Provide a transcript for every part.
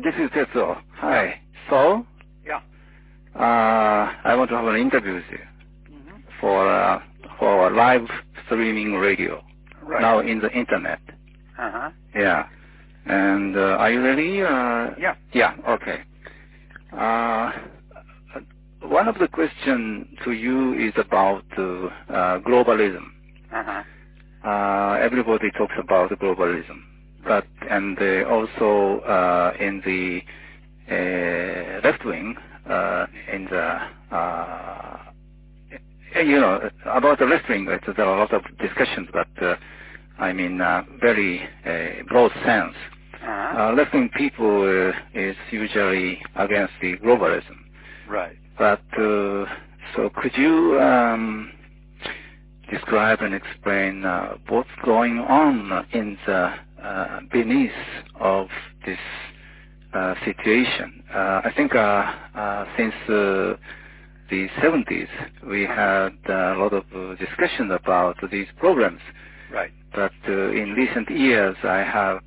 This is Tetsuo. Hi. So? Yeah. I want to have an interview with you for a live streaming radio. Right. Now in the internet. Uh-huh. Yeah. And are you ready? Yeah. Yeah, okay. One of the questions to you is about globalism. Uh-huh. Everybody talks about globalism, but also in the left wing, in the about the left wing, there are a lot of discussions, but I mean very broad sense. Uh-huh. Left wing people is usually against the globalism. Right. But so could you describe and explain what's going on in the beneath of this situation? I think since the 70s we had a lot of discussion about these problems. Right. But in recent years, I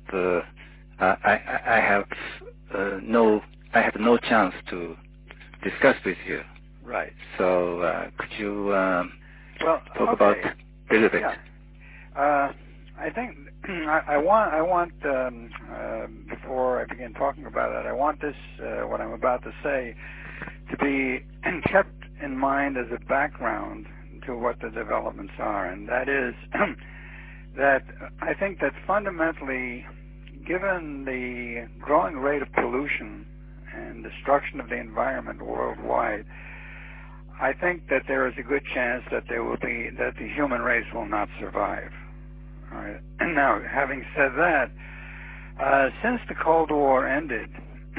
have no chance to discuss with you. Right. So could you talk okay. about a little bit? Yeah. I think I want before I begin talking about it, I want this what I'm about to say to be kept in mind as a background to what the developments are, and that is that I think that fundamentally, given the growing rate of pollution and destruction of the environment worldwide, I think that there is a good chance that the human race will not survive. All right. Now, having said that, since the Cold War ended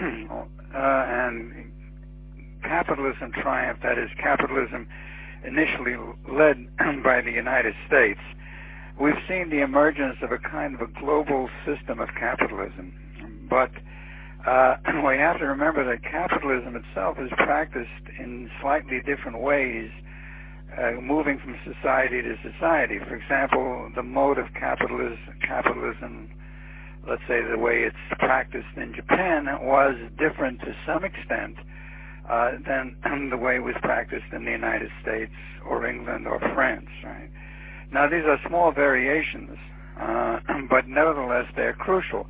and capitalism triumphed, that is, capitalism initially led by the United States, we've seen the emergence of a kind of a global system of capitalism. But we have to remember that capitalism itself is practiced in slightly different ways, moving from society to society. For example, the mode of capitalism, let's say the way it's practiced in Japan, was different to some extent than the way it was practiced in the United States or England or France, right? Now, these are small variations, but nevertheless, they're crucial.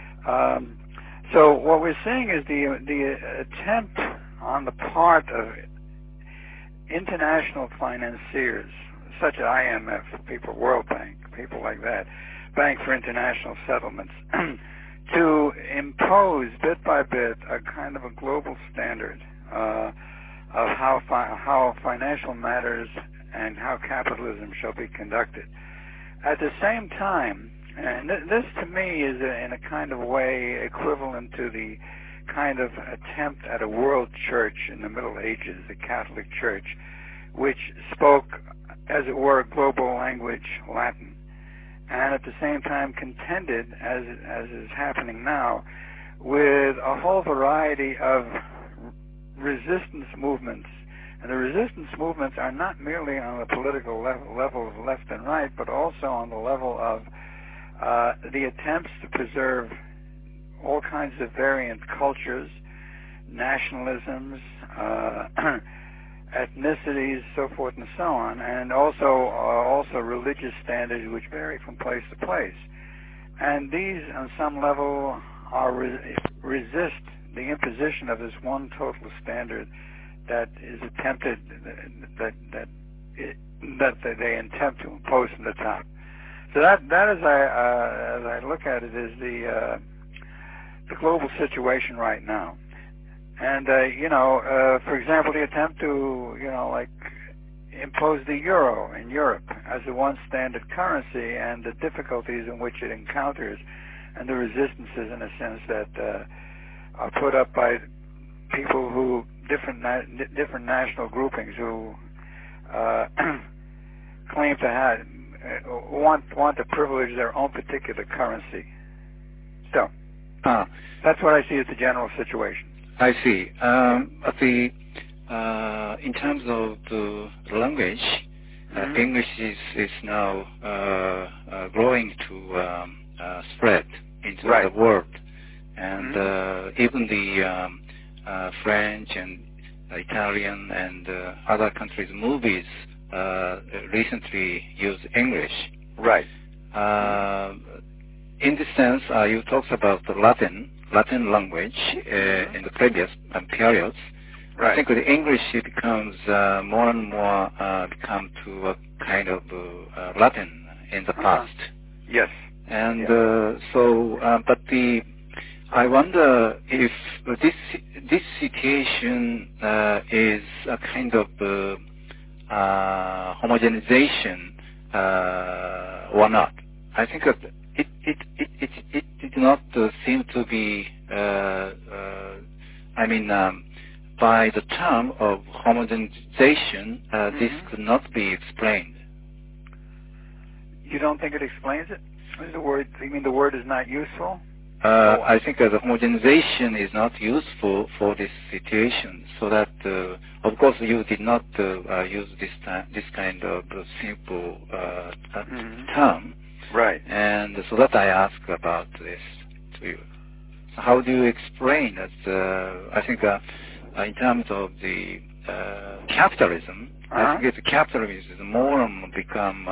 So what we're seeing is the attempt on the part of international financiers, such as IMF, people, World Bank, people like that, Bank for International Settlements, to impose bit by bit a kind of a global standard of how financial matters and how capitalism shall be conducted. At the same time, and this to me is in a kind of way equivalent to the kind of attempt at a world church in the Middle Ages, the Catholic Church, which spoke, as it were, global language, Latin, and at the same time contended, as is happening now, with a whole variety of resistance movements. And the resistance movements are not merely on the political level of left and right, but also on the level of the attempts to preserve all kinds of variant cultures, nationalisms, ethnicities, so forth and so on, and also religious standards which vary from place to place. And these, on some level, resist the imposition of this one total standard that is attempted, that they attempt to impose from the top. So that as I look at it, is the global situation right now. And for example, the attempt to impose the euro in Europe as the one standard currency, and the difficulties in which it encounters, and the resistances, in a sense, that are put up by people who different national groupings who claim to have want to privilege their own particular currency. So that's what I see as the general situation. I see. In terms of the language, English is now growing to spread into the world, and even the French and Italian and other countries' movies recently use English. Right. In this sense, you talked about the Latin language in the previous periods. Right. I think with English it becomes more and more become to a kind of Latin in the past. Yes. And but I wonder if this situation is a kind of homogenization or not. I think that it did not seem to be. By the term of homogenization, this could not be explained. You don't think it explains it? The word? You mean the word is not useful? I think the homogenization is not useful for this situation. So that, of course, you did not use this kind of simple term. Right. And so that I ask about this to you. So how do you explain that? I think in terms of the capitalism, I think it's capitalism is more and more become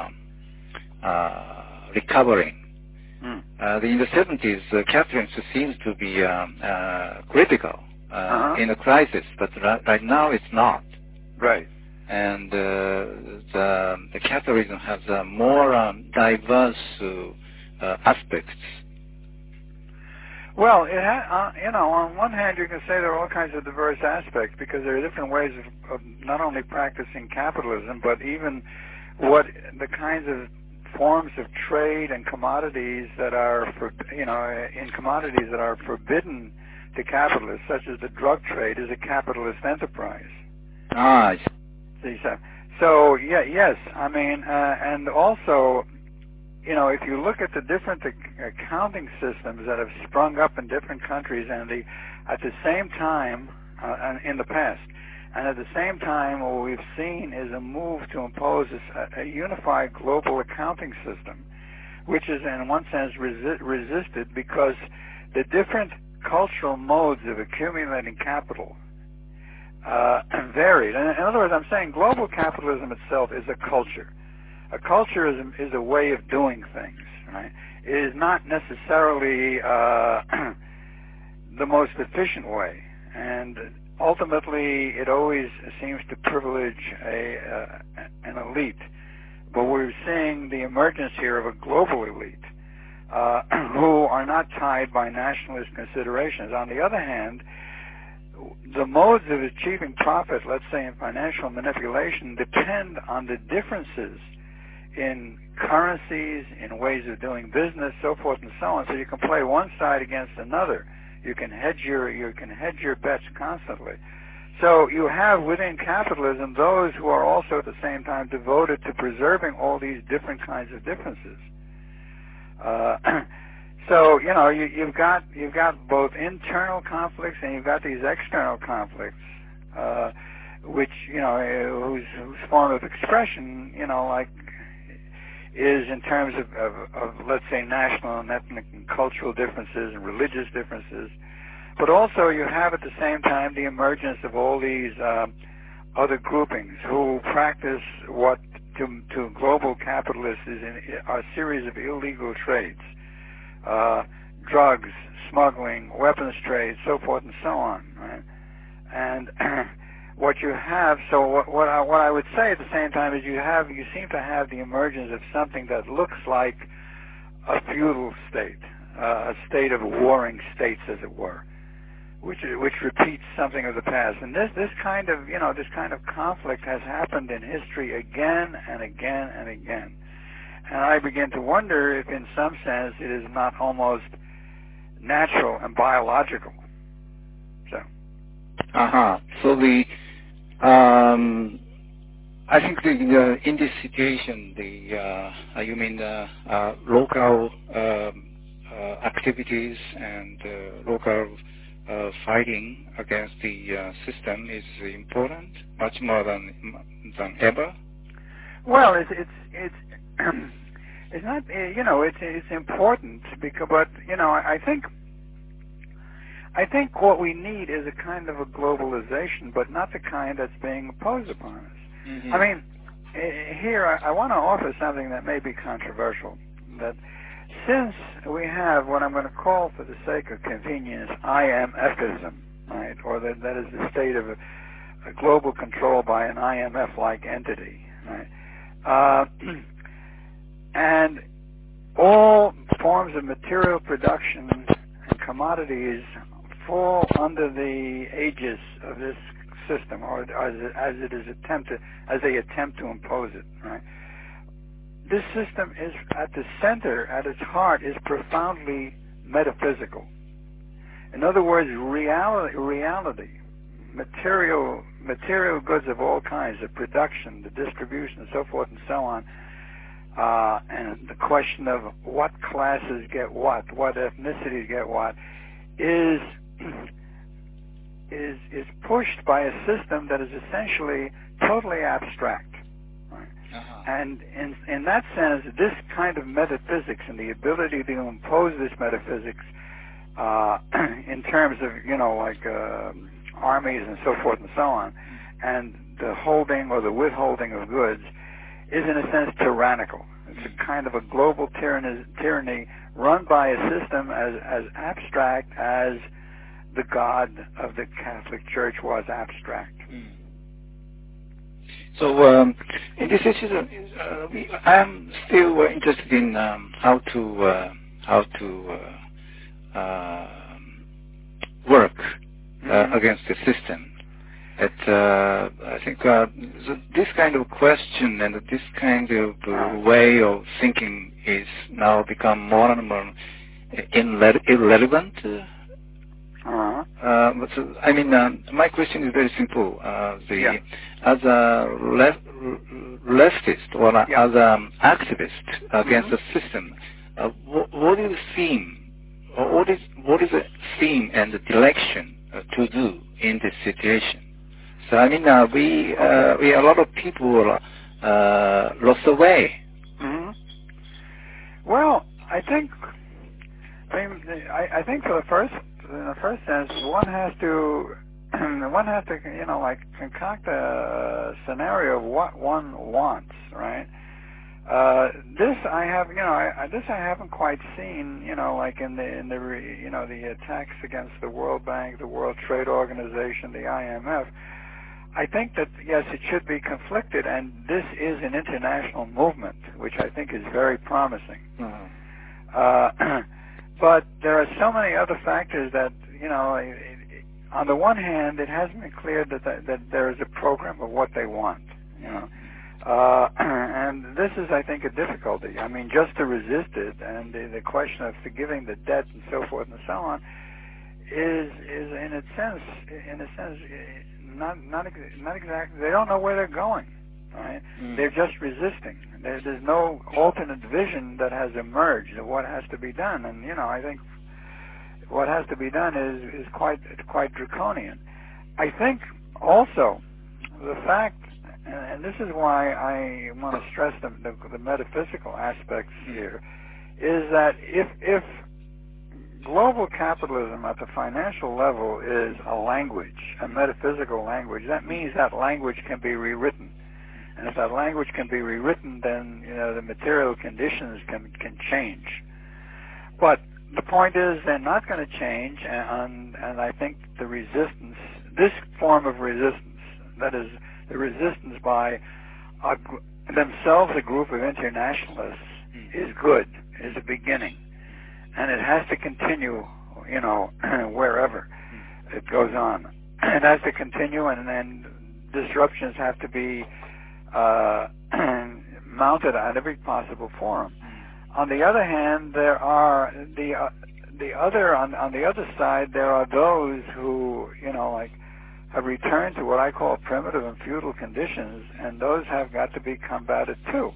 recovering. In the 70s, capitalism seems to be critical in a crisis, but right now it's not. Right. And the capitalism has more diverse aspects. Well, it on one hand, you can say there are all kinds of diverse aspects because there are different ways of not only practicing capitalism, but even what the kinds of forms of trade and commodities that are, in commodities that are forbidden to capitalists, such as the drug trade, is a capitalist enterprise. So yes, I mean, and also, if you look at the different accounting systems that have sprung up in different countries, and at the same time, in the past, and at the same time, what we've seen is a move to impose a unified global accounting system, which is, in one sense, resisted because the different cultural modes of accumulating capital varied. In other words, I'm saying global capitalism itself is a culture. A culture is a way of doing things, right? It is not necessarily the most efficient way, and ultimately it always seems to privilege an elite. But we're seeing the emergence here of a global elite who are not tied by nationalist considerations. On the other hand, the modes of achieving profit, let's say in financial manipulation, depend on the differences in currencies, in ways of doing business, so forth and so on. So you can play one side against another. You can hedge your bets constantly. So you have within capitalism those who are also at the same time devoted to preserving all these different kinds of differences. So you've got both internal conflicts and you've got these external conflicts, which whose form of expression is in terms of let's say national and ethnic and cultural differences and religious differences, but also you have at the same time the emergence of all these other groupings who practice what to global capitalists is a series of illegal trades. Drugs, smuggling, weapons trade, so forth and so on, right? And what you have, so what I would say at the same time is you seem to have the emergence of something that looks like a feudal state, a state of warring states, as it were, which repeats something of the past. And this kind of conflict has happened in history again and again and again. And I begin to wonder if, in some sense, it is not almost natural and biological. So. So I think in this situation, you mean the local activities and local fighting against the system is important, much more than ever. Well, it's not, it's important because, but I think I think what we need is a kind of a globalization, but not the kind that's being imposed upon us. Mm-hmm. I mean, here I want to offer something that may be controversial, that since we have what I'm going to call, for the sake of convenience, IMFism, right, or that is the state of a global control by an IMF-like entity, right, and all forms of material production and commodities fall under the aegis of this system, or as they attempt to impose it, right? This system is at the center, at its heart, is profoundly metaphysical. In other words, reality, material goods of all kinds, the production, the distribution, and so forth and so on, and the question of what classes get what ethnicities get what, is pushed by a system that is essentially totally abstract. Right? Uh-huh. And in that sense, this kind of metaphysics and the ability to impose this metaphysics in terms of, armies and so forth and so on, and the holding or the withholding of goods, is in a sense tyrannical. It's a kind of a global tyranny run by a system as abstract as the God of the Catholic Church was abstract. So in this issue, I am still interested in how to work against the system. I think this kind of question and this kind of way of thinking is now become more and more irrelevant. My question is very simple. As a leftist or as an activist against the system, what is the theme? Or what is the theme and the direction to do in this situation? So we a lot of people lost the way. Mm-hmm. Well, I think for in the first sense, one has to concoct a scenario of what one wants, right? This I haven't quite seen, like in the attacks against the World Bank, the World Trade Organization, the IMF. I think that, yes, it should be conflicted, and this is an international movement, which I think is very promising. Mm-hmm. But there are so many other factors that, on the one hand, it hasn't been clear that there is a program of what they want, and this is, I think, a difficulty. I mean, just to resist it, and the question of forgiving the debt and so forth and so on, is in a sense, not exactly. They don't know where they're going. Right? Mm. They're just resisting. There's no alternate vision that has emerged of what has to be done, and I think what has to be done is quite draconian. I think also the fact, and this is why I want to stress the metaphysical aspects here, is that if global capitalism at the financial level is a language, a metaphysical language, that means that language can be rewritten. And if that language can be rewritten, then the material conditions can change. But the point is, they're not going to change, and I think the resistance, this form of resistance, that is the resistance by themselves a group of internationalists, is good, is a beginning. And it has to continue, wherever it goes on. It has to continue, and then disruptions have to be mounted at every possible forum. On the other hand, there are on the other side, there are those who, have returned to what I call primitive and feudal conditions, and those have got to be combated too.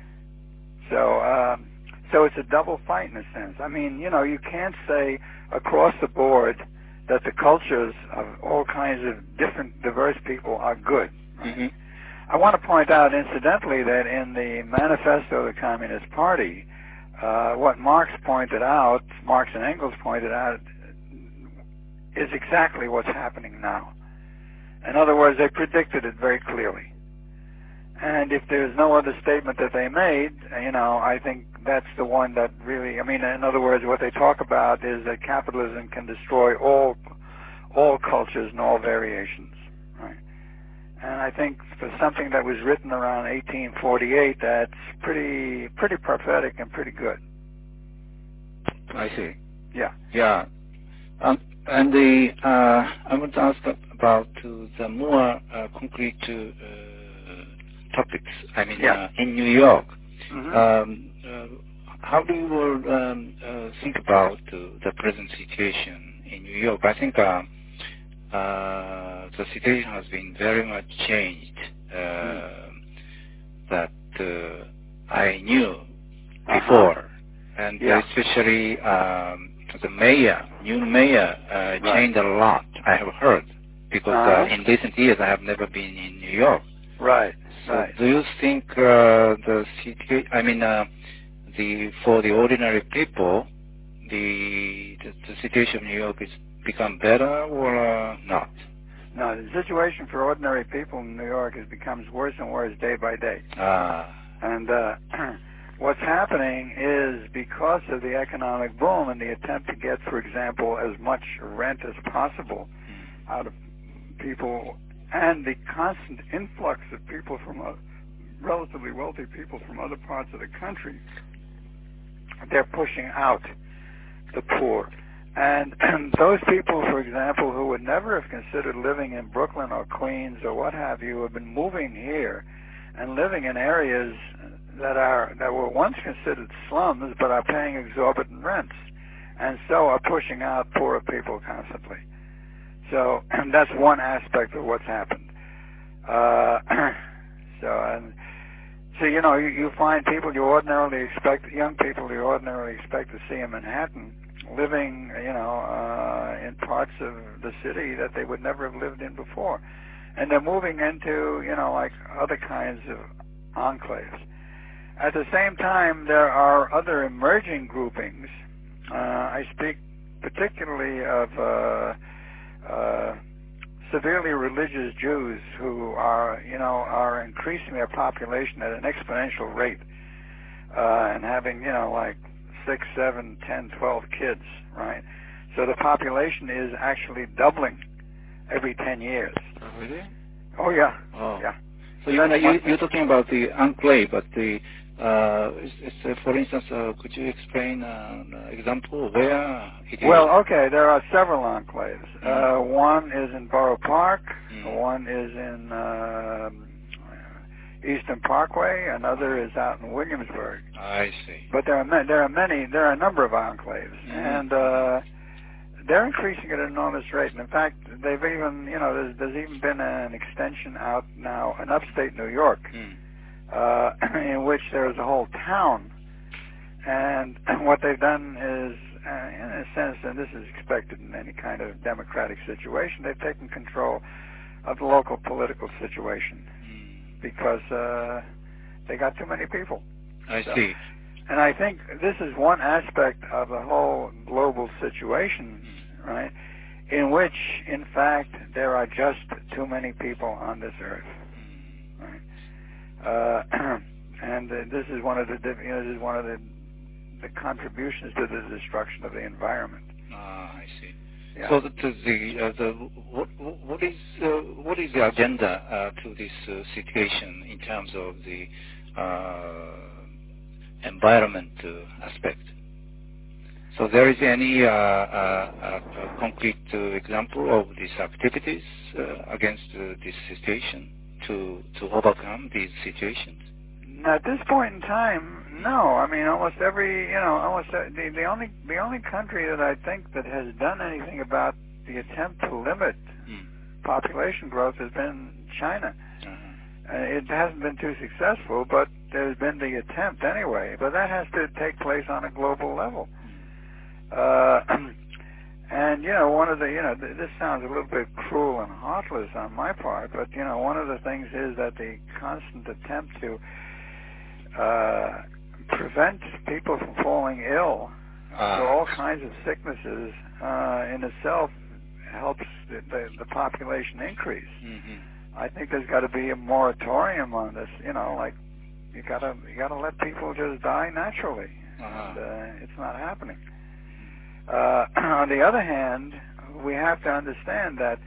So it's a double fight in a sense. I mean, you can't say across the board that the cultures of all kinds of diverse people are good. Right? Mm-hmm. I want to point out, incidentally, that in the Manifesto of the Communist Party, what Marx and Engels pointed out is exactly what's happening now. In other words, they predicted it very clearly. And if there's no other statement that they made, I think that's the one that really, in other words, what they talk about is that capitalism can destroy all cultures and all variations, right? And I think for something that was written around 1848, that's pretty prophetic and pretty good. I see. Yeah. Yeah. And I want to ask about the more concrete topics. In New York, how do you think about the present situation in New York? I think the situation has been very much changed that I knew before, and especially the new mayor changed a lot. I have heard, because in recent years I have never been in New York. Right. So do you think the situation, for the ordinary people, the situation in New York is become better or not? No, the situation for ordinary people in New York becomes worse and worse day by day. And what's happening is, because of the economic boom and the attempt to get, for example, as much rent as possible out of people, and the constant influx of people from relatively wealthy people from other parts of the country, they're pushing out the poor. And those people, for example, who would never have considered living in Brooklyn or Queens or what have you, have been moving here and living in areas that were once considered slums but are paying exorbitant rents, and so are pushing out poorer people constantly. So that's one aspect of what's happened. So you find people you ordinarily expect, young people you ordinarily expect to see in Manhattan, living, in parts of the city that they would never have lived in before. And they're moving into, like other kinds of enclaves. At the same time, there are other emerging groupings. I speak particularly of severely religious Jews who are increasing their population at an exponential rate, and having, like 6, 7, 10, 12 kids, right? So the population is actually doubling every 10 years. Oh, really? Oh, yeah. Oh. Yeah. So you're talking about the enclave, but for instance, could you explain an example where it is? Well, okay, there are several enclaves. One is in Borough Park, one is in Eastern Parkway, another is out in Williamsburg. I see. But there are a number of enclaves, and they're increasing at an enormous rate. And in fact, they've even, there's even been an extension out now in upstate New York, in which there is a whole town. And what they've done is, in a sense, and this is expected in any kind of democratic situation, they've taken control of the local political situation because they got too many people. I see. And I think this is one aspect of the whole global situation, right, in which, in fact, there are just too many people on this earth, right? And this is one of the contributions to the destruction of the environment. I see. Yeah. So what is the agenda to this situation in terms of the environment aspect? So there is any concrete example of these activities against this situation to overcome these situations? At this point in time, no. I mean, almost the only country that I think that has done anything about the attempt to limit population growth has been China. It hasn't been too successful, but there's been the attempt anyway. But that has to take place on a global level. And one of the this sounds a little bit cruel and heartless on my part, but one of the things is that the constant attempt to prevent people from falling ill to all kinds of sicknesses in itself helps the population increase. Mm-hmm. I think there's got to be a moratorium on this. Like you gotta let people just die naturally, and it's not happening. On the other hand, we have to understand that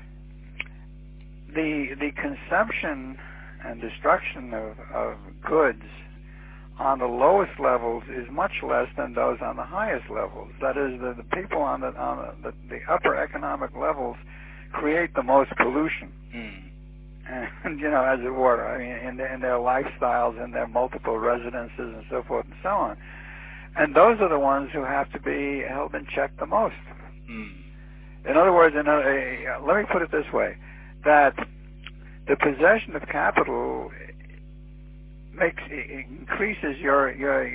the consumption and destruction of goods on the lowest levels is much less than those on the highest levels. That is, the people on the upper economic levels create the most pollution. And as it were, I mean, in their lifestyles, in their multiple residences, and so forth and so on. And those are the ones who have to be held in check the most. In other words, let me put it this way: that the possession of capital increases you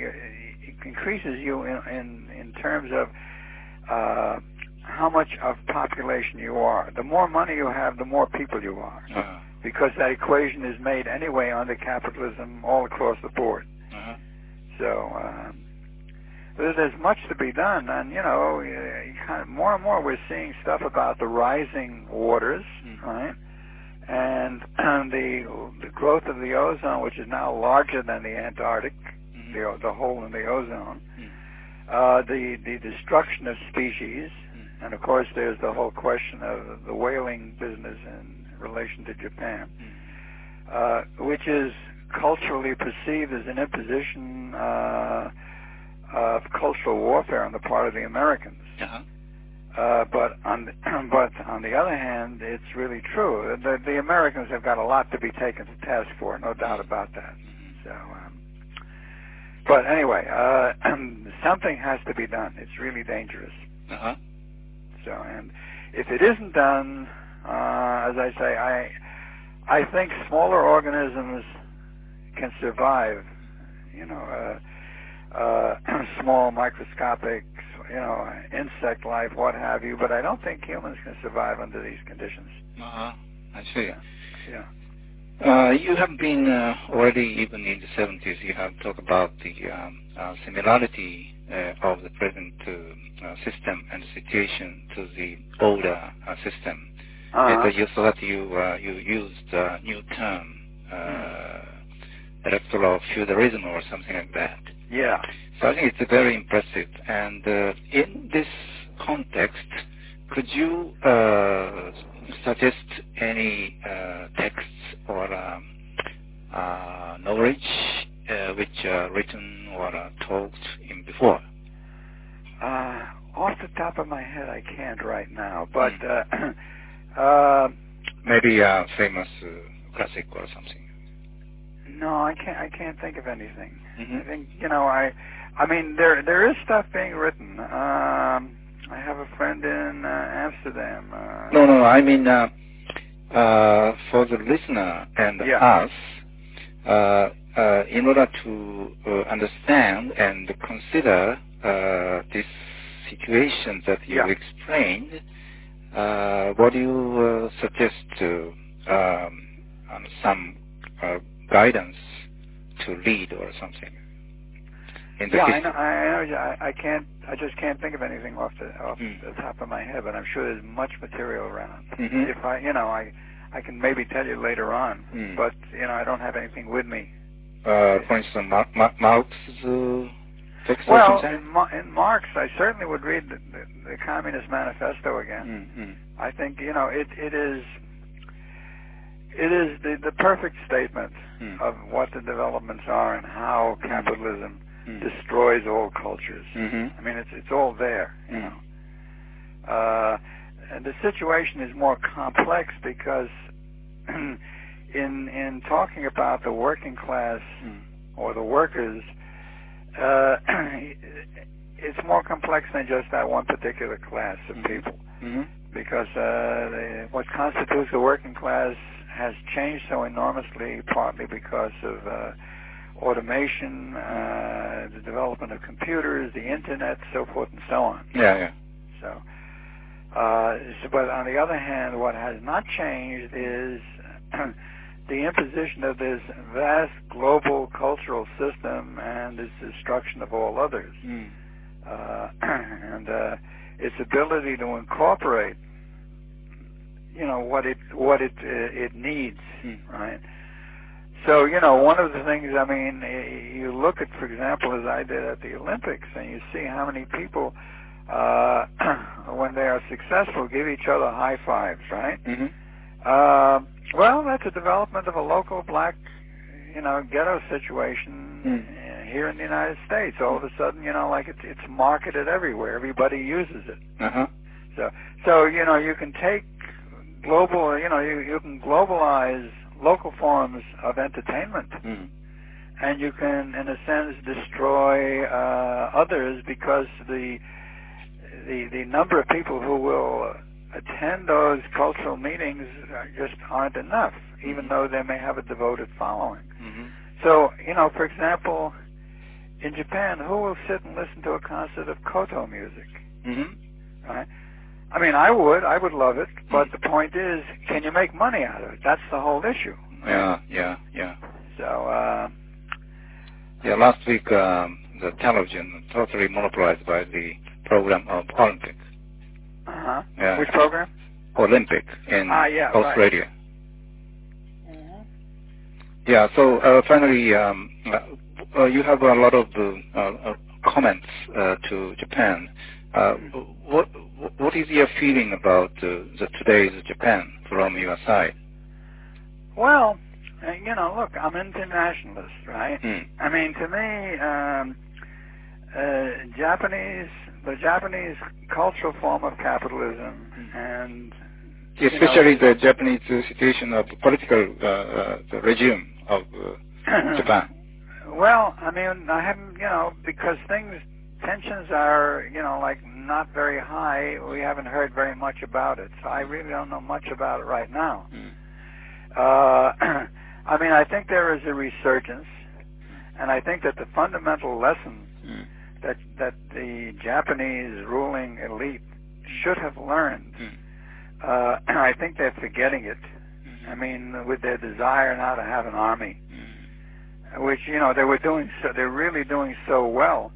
in terms of how much of population you are. The more money you have, the more people you are, because that equation is made anyway under capitalism all across the board. So there's much to be done, and more and more we're seeing stuff about the rising waters, right? And the growth of the ozone, which is now larger than the Antarctic, the hole in the ozone, the destruction of species, and of course there's the whole question of the whaling business in relation to Japan, which is culturally perceived as an imposition of cultural warfare on the part of the Americans. But on the other hand, it's really true. The Americans have got a lot to be taken to task for, no doubt about that. So, but anyway, something has to be done. It's really dangerous. So, and if it isn't done, as I say, I think smaller organisms can survive. Small, microscopic, insect life, what have you, but I don't think humans can survive under these conditions. I see. Yeah. You have been already, even in the 70s, you have talked about the similarity of the present system and situation to the older system. And you thought you used a new term, electoral feudalism or something like that. Yeah. So I think it's very impressive. And in this context, could you suggest any texts or knowledge which are written or talked in before? Off the top of my head, I can't right now, but maybe a famous classic or something. No, I can't think of anything. I think I mean there is stuff being written. I have a friend in Amsterdam. No. I mean for the listener and us, in order to understand and consider this situation that you explained, what do you suggest some guidance to lead or something? I know. I just can't think of anything off the top of my head, but I'm sure there's much material around. If I can maybe tell you later on, but I don't have anything with me. For instance, Marx's text. Well, in Marx, I certainly would read the Communist Manifesto again. I think it is the perfect statement of what the developments are and how capitalism destroys all cultures. I mean, it's all there, and the situation is more complex because in talking about the working class or the workers, it's more complex than just that one particular class of people. Because what constitutes the working class has changed so enormously, partly because of automation, the development of computers, the internet, so forth and so on. So, but on the other hand, what has not changed is the imposition of this vast global cultural system and its destruction of all others. And its ability to incorporate what it needs, right? So, one of the things, I mean, you look at, for example, as I did at the Olympics, and you see how many people, when they are successful, give each other high fives, right? Well, that's a development of a local black, ghetto situation here in the United States. All of a sudden, like it's marketed everywhere. Everybody uses it. So you can take global, you can globalize local forms of entertainment, and you can, in a sense, destroy others because the number of people who will attend those cultural meetings just aren't enough, even though they may have a devoted following. So, for example, in Japan, who will sit and listen to a concert of koto music? Right? I mean, I would love it, but the point is, can you make money out of it? That's the whole issue. Yeah. So, last week, the television totally monopolized by the program of Olympic. Which program? Olympic in Australia. Right. Yeah, so finally, you have a lot of comments to Japan. What is your feeling about today's Japan from your side? Well, look, I'm an internationalist, right? I mean, to me, the Japanese cultural form of capitalism and especially the Japanese situation of the political the regime of Japan. Well, I mean, I haven't, because tensions are, like not very high. We haven't heard very much about it, so I really don't know much about it right now. I mean, I think there is a resurgence, and I think that the fundamental lesson that the Japanese ruling elite should have learned, I think they're forgetting it. I mean, with their desire now to have an army, which they're really doing so well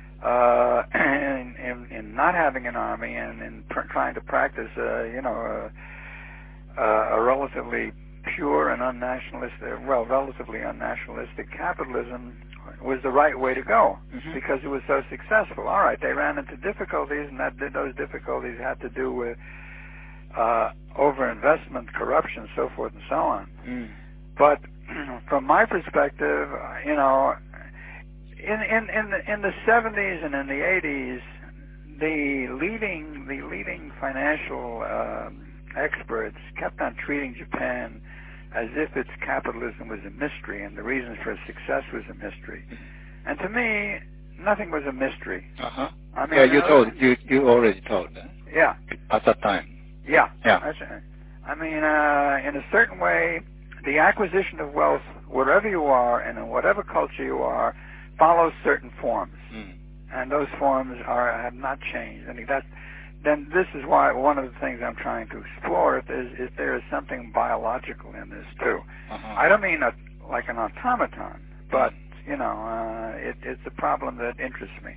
in not having an army and in trying to practice, a relatively pure and relatively unnationalistic capitalism was the right way to go because it was so successful. All right, they ran into difficulties, and those difficulties had to do with overinvestment, corruption, so forth and so on. But from my perspective, in the 70s and in the 80s, the leading financial experts kept on treating Japan as if its capitalism was a mystery and the reasons for its success was a mystery. And to me, nothing was a mystery. I mean, you already told that. Yeah. At that time. Yeah. That's right. I mean, in a certain way, the acquisition of wealth, wherever you are and in whatever culture you are, follows certain forms, and those forms have not changed. I mean, then this is why one of the things I'm trying to explore if there is something biological in this too. I don't mean like an automaton, but it's a problem that interests me.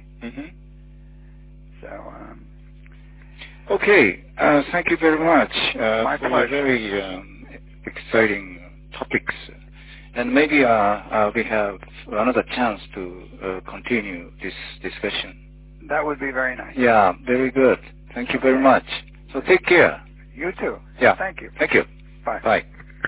So. Okay, thank you very much My for pleasure. very exciting topics. And maybe we have another chance to continue this discussion. That would be very nice. Yeah, very good. Thank you very much. So take care. You too. Yeah. Thank you. Thank you. Bye. Bye.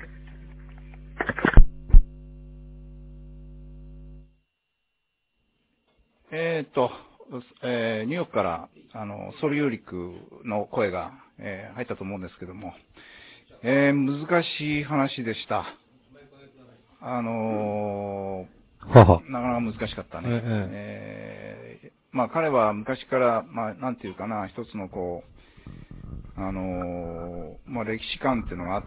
ニューヨークからソルユーリックの声が、入ったと思うんですけども、難しい話でした。なかなか難しかったね。まあ彼は昔から、まあなんていうかな、一つのこう、まあ歴史観っていうのがあって、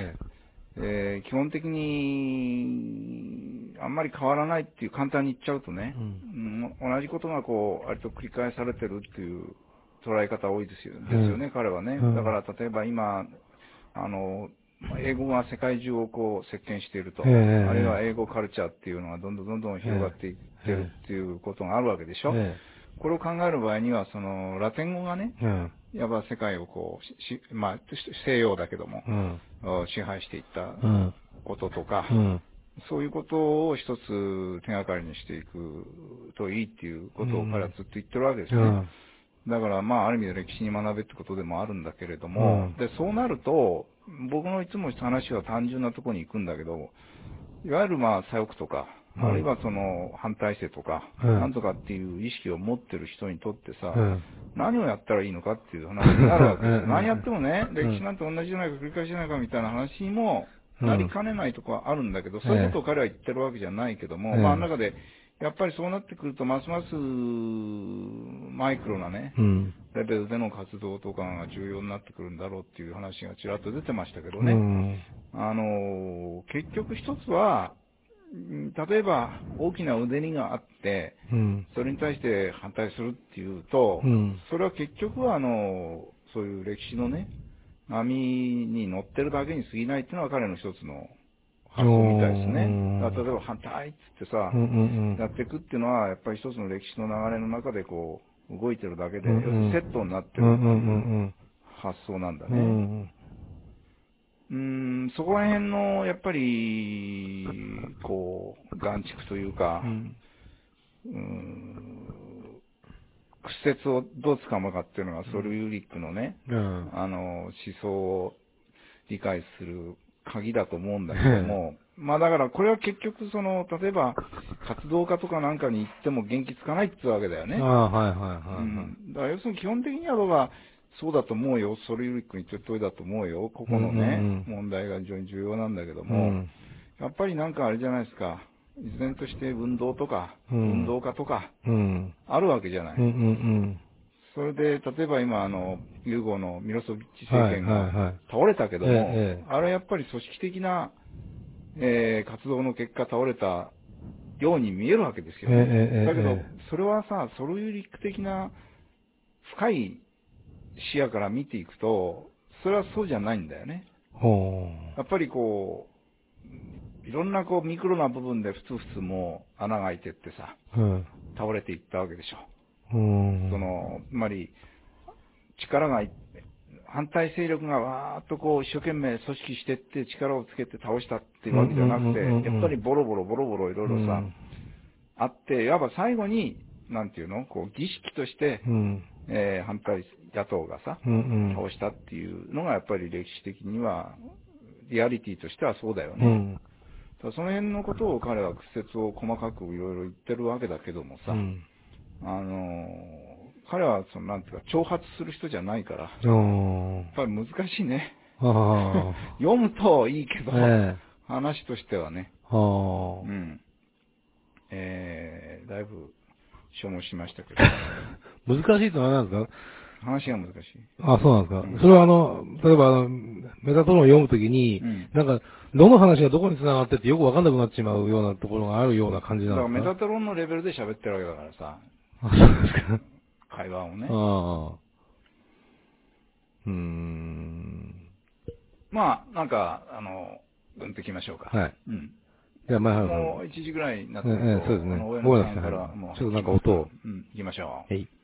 基本的にあんまり変わらないっていう簡単に言っちゃうとね、同じことがこう割と繰り返されてるっていう捉え方多いですよね、彼はね。だから例えば今英語が世界中をこう席巻していると、あるいは英語カルチャーっていうのがどんどん広がっていってるっていうことがあるわけでしょ。これを考える場合にはそのラテン語がね、 いわば世界をこう、まあ、西洋だけども、支配していったこととか、そういうことを一つ手がかりにしていくといいっていうことを彼はずっと言ってるわけですね。だからまあある意味で歴史に学べってことでもあるんだけれども、で、そうなると、僕のいつもした話は単純なところに行くんだけど、いわゆるまあ左翼とか、あるいはその反体制とか、なんとかっていう意識を持ってる人にとってさ、何をやったらいいのかっていう話になるわけです。何やってもね、歴史なんて同じじゃないか繰り返しじゃないかみたいな話にもなりかねないところはあるんだけど、そういうことを彼は言ってるわけじゃないけども、まあ中で、やっぱりそうなってくると、ますますマイクロなね、レベルでの活動とかが重要になってくるんだろうっていう話がちらっと出てましたけどね。結局一つは、例えば大きなうねりがあって、それに対して反対するっていうと、それは結局はそういう歴史のね、波に乗ってるだけに過ぎないっていうのは彼の一つの発想みたいですね。例えば反対っつってさ、やっていくっていうのは、やっぱり一つの歴史の流れの中でこう、動いてるだけで、要するにセットになってるっていう発想なんだね。そこら辺の、やっぱり、こう、眼蓄というか、屈折をどう掴むかっていうのが、ソルユリックのね、思想を理解する鍵だと思うんだけども、まあだからこれは結局例えば活動家とかなんかに行っても元気つかないってわけだよね。だから要するに基本的には僕はそうだと思うよ。ソルユリックに言ってる通りだと思うよ。ここのね、問題が非常に重要なんだけども、やっぱりなんかあれじゃないですか。依然として運動とか、運動家とか、あるわけじゃない。それで、例えば今、ユーゴのミロソビッチ政権が倒れたけども、あれはやっぱり組織的な、活動の結果倒れたように見えるわけですよね。だけど、それはさ、ソルユリック的な深い視野から見ていくと、それはそうじゃないんだよね。やっぱりこう、いろんなこうミクロな部分でふつふつもう穴が開いてってさ、倒れていったわけでしょ。つまり、力が、反対勢力がわーっとこう一生懸命組織してって力をつけて倒したっていうわけじゃなくて、やっぱりボロボロいろいろさ、あって、いわば最後に、なんていうのこう儀式として、反対野党がさ、倒したっていうのがやっぱり歴史的には、リアリティとしてはそうだよね。その辺のことを彼は屈折を細かくいろいろ言ってるわけだけどもさ、彼はなんていうか、挑発する人じゃないから、やっぱり難しいね。読むといいけど、話としてはね。だいぶ消耗しましたけど。 難しいってのは何ですか？ 話が難しい。 あ、そうなんですか。それは例えばメタトロンを読むときに、なんか、どの話がどこに繋がってってよくわかんなくなってしまうようなところがあるような感じなんですか？ だからメタトロンのレベルで喋ってるわけだからさ。 あ、そうですか。 会話をね。まあ、なんか、ぐんときましょうか。 はい。じゃあ、 もう1時ぐらいになってると、 そうですね。 上野さんからもう、 ちょっとなんか音を。 行きましょう。 はい。